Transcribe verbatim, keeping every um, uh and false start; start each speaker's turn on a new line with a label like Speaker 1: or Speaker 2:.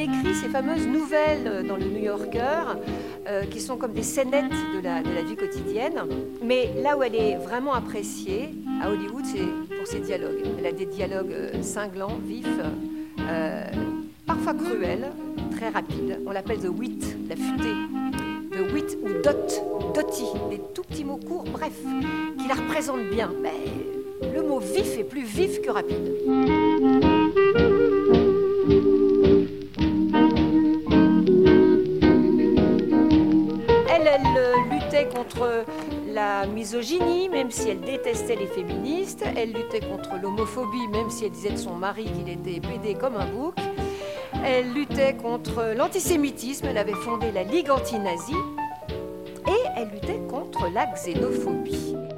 Speaker 1: écrit ces fameuses nouvelles dans le New Yorker, euh, qui sont comme des scénettes de la, de la vie quotidienne. Mais là où elle est vraiment appréciée, à Hollywood, c'est pour ses dialogues. Elle a des dialogues cinglants, vifs, euh, parfois cruels, très rapides. On l'appelle the wit, la futée. The wit ou dot, dotty, des tout petits mots courts, bref, qui la représentent bien. Mais le mot vif est plus vif que rapide. Elle, elle luttait contre la misogynie, même si elle détestait les féministes. Elle luttait contre l'homophobie, même si elle disait de son mari qu'il était pédé comme un bouc. Elle luttait contre l'antisémitisme, elle avait fondé la Ligue anti-nazie. Et elle luttait contre la xénophobie.